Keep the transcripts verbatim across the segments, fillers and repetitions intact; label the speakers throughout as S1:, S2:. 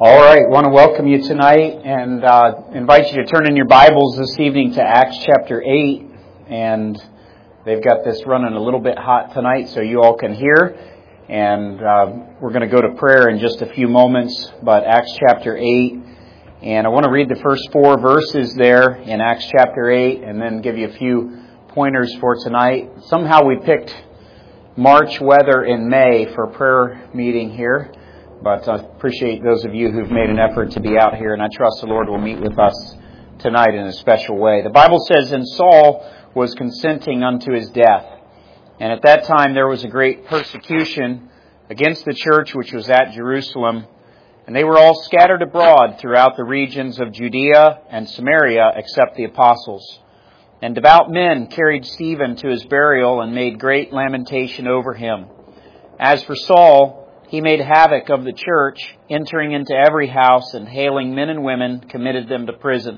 S1: All right, want to welcome you tonight and uh, invite you to turn in your Bibles this evening to Acts chapter eight. And they've got this running a little bit hot tonight so you all can hear. And uh, we're going to go to prayer in just a few moments, but Acts chapter eight. And I want to read the first four verses there in Acts chapter eight and then give you a few pointers for tonight. Somehow we picked March weather in May for a prayer meeting here. But I appreciate those of you who've made an effort to be out here, and I trust the Lord will meet with us tonight in a special way. The Bible says, "And Saul was consenting unto his death. And at that time there was a great persecution against the church which was at Jerusalem. And they were all scattered abroad throughout the regions of Judea and Samaria, except the apostles. And devout men carried Stephen to his burial and made great lamentation over him. As for Saul, he made havoc of the church, entering into every house and hailing men and women, committed them to prison.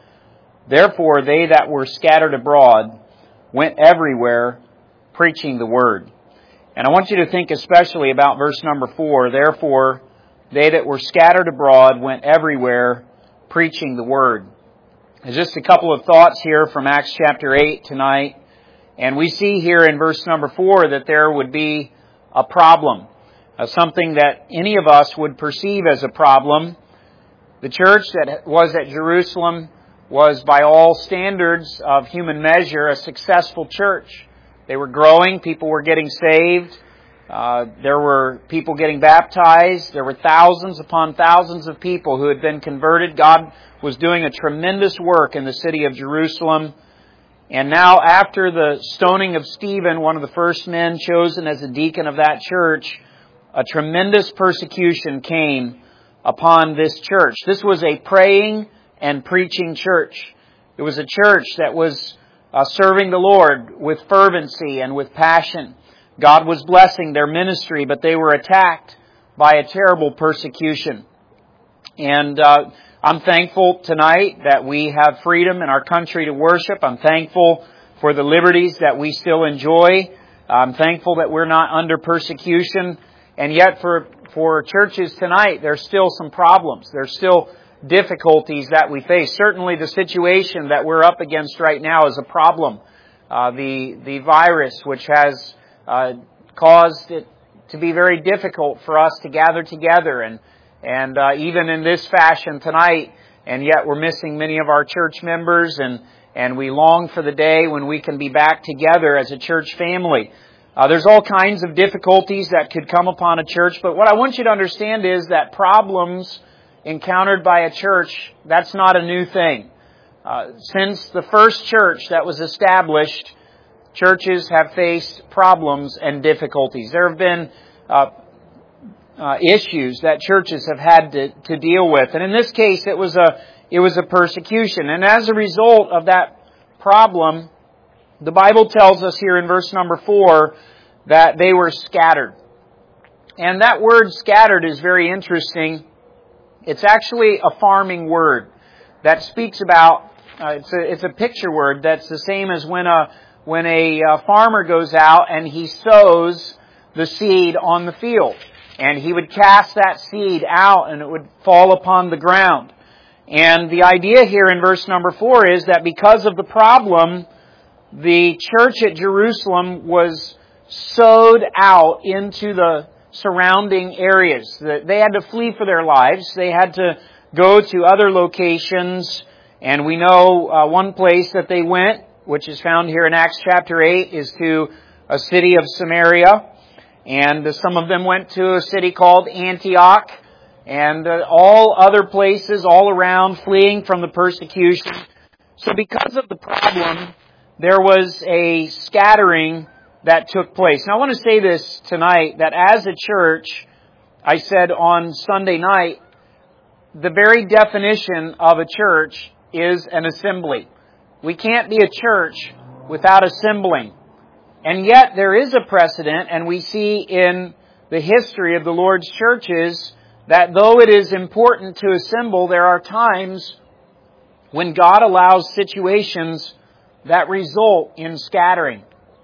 S1: Therefore they that were scattered abroad went everywhere preaching the word." And I want you to think especially about verse number four. Therefore they that were scattered abroad went everywhere preaching the word. There's just a couple of thoughts here from Acts chapter eight tonight. And we see here in verse number four that there would be a problem. Uh, something that any of us would perceive as a problem. The church that was at Jerusalem was, by all standards of human measure, a successful church. They were growing. People were getting saved. Uh, there were people getting baptized. There were thousands upon thousands of people who had been converted. God was doing a tremendous work in the city of Jerusalem. And now, after the stoning of Stephen, one of the first men chosen as a deacon of that church, a tremendous persecution came upon this church. This was a praying and preaching church. It was a church that was uh, serving the Lord with fervency and with passion. God was blessing their ministry, but they were attacked by a terrible persecution. And uh, I'm thankful tonight that we have freedom in our country to worship. I'm thankful for the liberties that we still enjoy. I'm thankful that we're not under persecution. And yet for, for churches tonight, there's still some problems. There's still difficulties that we face. Certainly the situation that we're up against right now is a problem. Uh, the, the virus, which has uh, caused it to be very difficult for us to gather together. And, and uh, even in this fashion tonight, and yet we're missing many of our church members. And, and we long for the day when we can be back together as a church family. Uh, there's all kinds of difficulties that could come upon a church, but what I want you to understand is that problems encountered by a church, that's not a new thing. Uh, since the first church that was established, churches have faced problems and difficulties. There have been uh, uh, issues that churches have had to, to deal with, and in this case, it was a it was a persecution. And as a result of that problem, the Bible tells us here in verse number four that they were scattered. And that word scattered is very interesting. It's actually a farming word that speaks about, uh, it's, a, it's a picture word that's the same as when a, when a uh, farmer goes out and he sows the seed on the field. And he would cast that seed out and it would fall upon the ground. And the idea here in verse number four is that because of the problem, the church at Jerusalem was sowed out into the surrounding areas. They had to flee for their lives. They had to go to other locations. And we know uh, one place that they went, which is found here in Acts chapter eight, is to a city of Samaria. And uh, some of them went to a city called Antioch. And uh, all other places all around, fleeing from the persecution. So because of the problem, there was a scattering that took place. Now I want to say this tonight, that as a church, I said on Sunday night, the very definition of a church is an assembly. We can't be a church without assembling. And yet there is a precedent, and we see in the history of the Lord's churches that though it is important to assemble, there are times when God allows situations that result in scattering.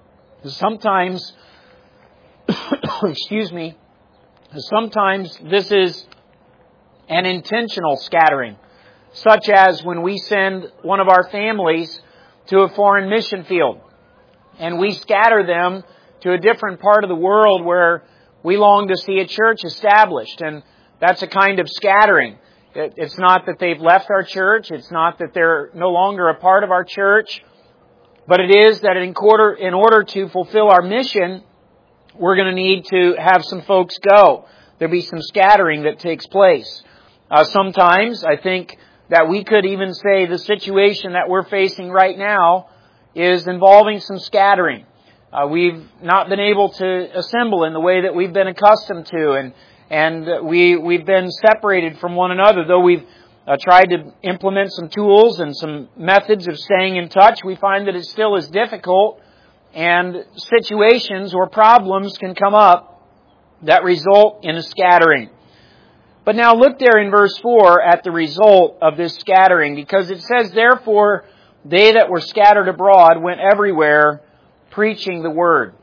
S1: Sometimes, excuse me, sometimes this is and intentional scattering, such as when we send one of our families to a foreign mission field and we scatter them to a different part of the world where we long to see a church established. And that's a kind of scattering. It's not that they've left our church. It's not that they're no longer a part of our church. But it is that in order, in order to fulfill our mission, we're going to need to have some folks go. There'll be some scattering that takes place. Uh, sometimes I think that we could even say the situation that we're facing right now is involving some scattering. Uh, we've not been able to assemble in the way that we've been accustomed to, and and we we've been separated from one another. Though we've uh, tried to implement some tools and some methods of staying in touch, we find that it still is difficult, and situations or problems can come up that result in a scattering. But now look there in verse four at the result of this scattering, because it says, "Therefore they that were scattered abroad went everywhere, preaching the word."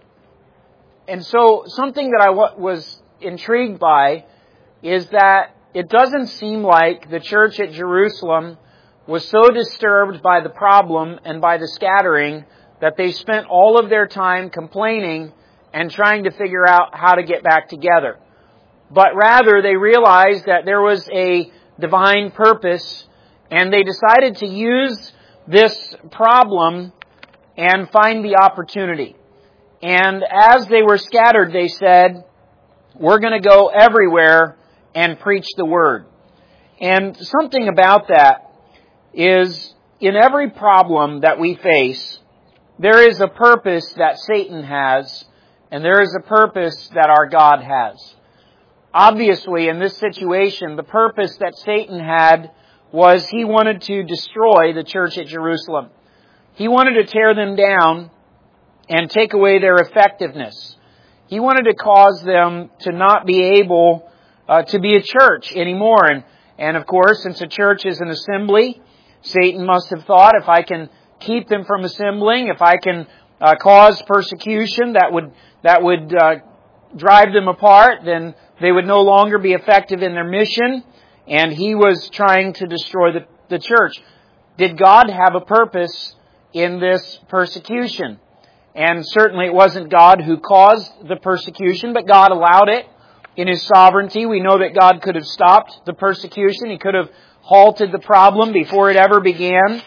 S1: And so something that I was intrigued by is that it doesn't seem like the church at Jerusalem was so disturbed by the problem and by the scattering that they spent all of their time complaining and trying to figure out how to get back together. But rather they realized that there was a divine purpose, and they decided to use this problem and find the opportunity. And as they were scattered, they said, "We're going to go everywhere and preach the word." And something about that is, in every problem that we face, there is a purpose that Satan has, and there is a purpose that our God has. Obviously, in this situation, the purpose that Satan had was he wanted to destroy the church at Jerusalem. He wanted to tear them down and take away their effectiveness. He wanted to cause them to not be able uh, to be a church anymore. And, and of course, since a church is an assembly, Satan must have thought, if I can keep them from assembling, if I can uh, cause persecution that would that would uh, drive them apart, then they would no longer be effective in their mission. And he was trying to destroy the, the church. Did God have a purpose in this persecution? And certainly it wasn't God who caused the persecution, but God allowed it in His sovereignty. We know that God could have stopped the persecution. He could have halted the problem before it ever began.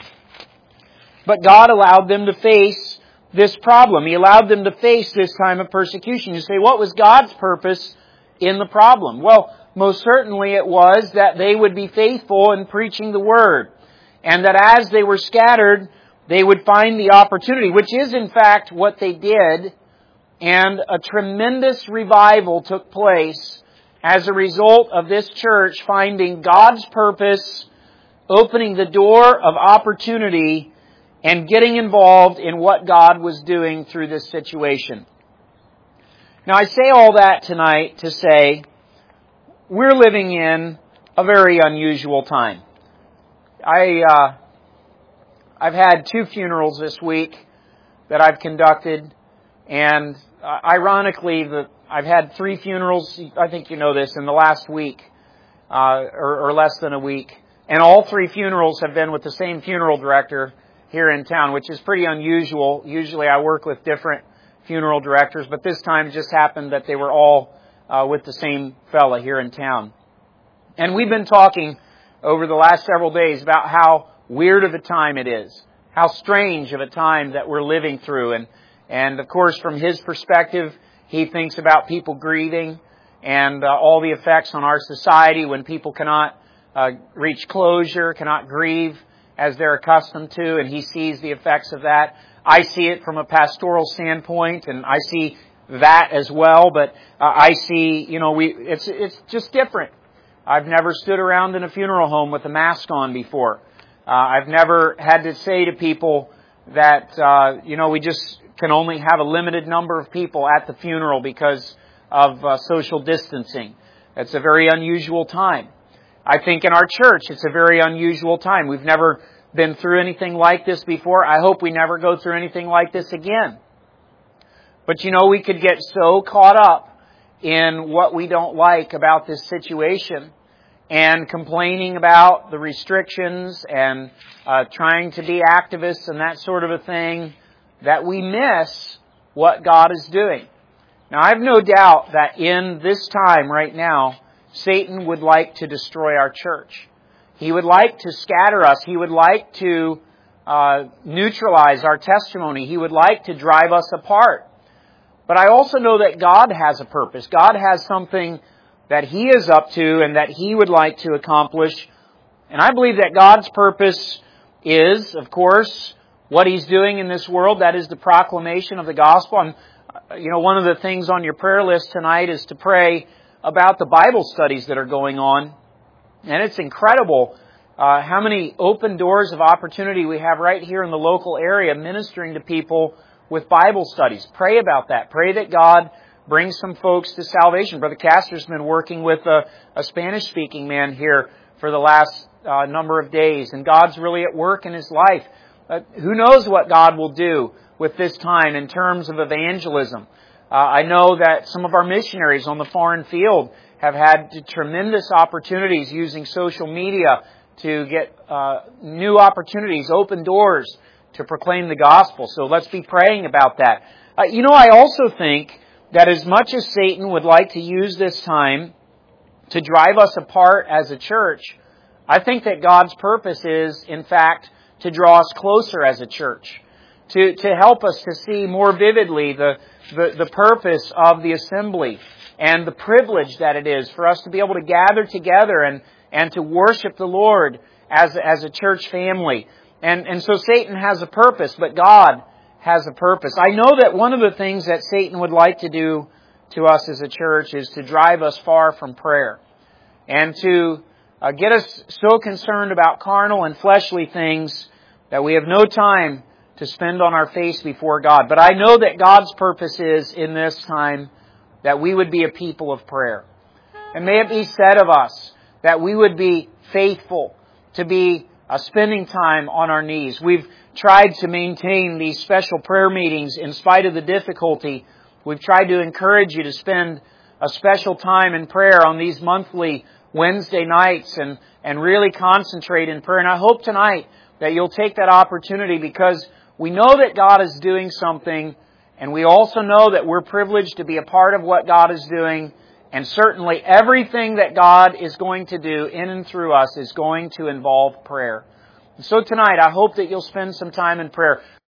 S1: But God allowed them to face this problem. He allowed them to face this time of persecution. You say, what was God's purpose in the problem? Well, most certainly it was that they would be faithful in preaching the Word. And that as they were scattered, they would find the opportunity, which is in fact what they did. And a tremendous revival took place as a result of this church finding God's purpose, opening the door of opportunity, and getting involved in what God was doing through this situation. Now, I say all that tonight to say we're living in a very unusual time. I, uh, I've had two funerals this week that I've conducted, and uh, ironically, the, I've had three funerals, I think you know this, in the last week, uh, or, or less than a week. And all three funerals have been with the same funeral director here in town, which is pretty unusual. Usually I work with different funeral directors, but this time it just happened that they were all uh, with the same fella here in town. And we've been talking over the last several days about how weird of a time it is, how strange of a time that we're living through. And, and of course, from his perspective, he thinks about people grieving and uh, all the effects on our society when people cannot uh, reach closure, cannot grieve as they're accustomed to, and he sees the effects of that. I see it from a pastoral standpoint, and I see that as well, but uh, I see, you know, we it's it's just different. I've never stood around in a funeral home with a mask on before. Uh, I've never had to say to people that, uh, you know, we just can only have a limited number of people at the funeral because of uh, social distancing. It's a very unusual time. I think in our church, it's a very unusual time. We've never been through anything like this before. I hope we never go through anything like this again. But you know, we could get so caught up in what we don't like about this situation and complaining about the restrictions and uh, trying to be activists and that sort of a thing, that we miss what God is doing. Now, I have no doubt that in this time right now, Satan would like to destroy our church. He would like to scatter us. He would like to uh, neutralize our testimony. He would like to drive us apart. But I also know that God has a purpose. God has something that He is up to and that He would like to accomplish. And I believe that God's purpose is, of course, what He's doing in this world. That is the proclamation of the gospel. And, you know, one of the things on your prayer list tonight is to pray about the Bible studies that are going on. And it's incredible uh, how many open doors of opportunity we have right here in the local area ministering to people with Bible studies. Pray about that. Pray that God brings some folks to salvation. Brother Castor's been working with a, a Spanish-speaking man here for the last uh, number of days, and God's really at work in his life. Uh, who knows what God will do with this time in terms of evangelism. Uh, I know that some of our missionaries on the foreign field have had tremendous opportunities using social media to get uh, new opportunities, open doors to proclaim the gospel. So let's be praying about that. Uh, you know, I also think that as much as Satan would like to use this time to drive us apart as a church, I think that God's purpose is, in fact, to draw us closer as a church, to, to help us to see more vividly the, the, the purpose of the assembly and the privilege that it is for us to be able to gather together and, and to worship the Lord as, as a church family. And, and so Satan has a purpose, but God has a purpose. I know that one of the things that Satan would like to do to us as a church is to drive us far from prayer and to uh, get us so concerned about carnal and fleshly things that we have no time to spend on our face before God. But I know that God's purpose is in this time that we would be a people of prayer. And may it be said of us that we would be faithful to be uh, spending time on our knees. We've tried to maintain these special prayer meetings in spite of the difficulty. We've tried to encourage you to spend a special time in prayer on these monthly Wednesday nights and, and really concentrate in prayer. And I hope tonight that you'll take that opportunity, because we know that God is doing something, and we also know that we're privileged to be a part of what God is doing. And certainly everything that God is going to do in and through us is going to involve prayer. And so tonight, I hope that you'll spend some time in prayer.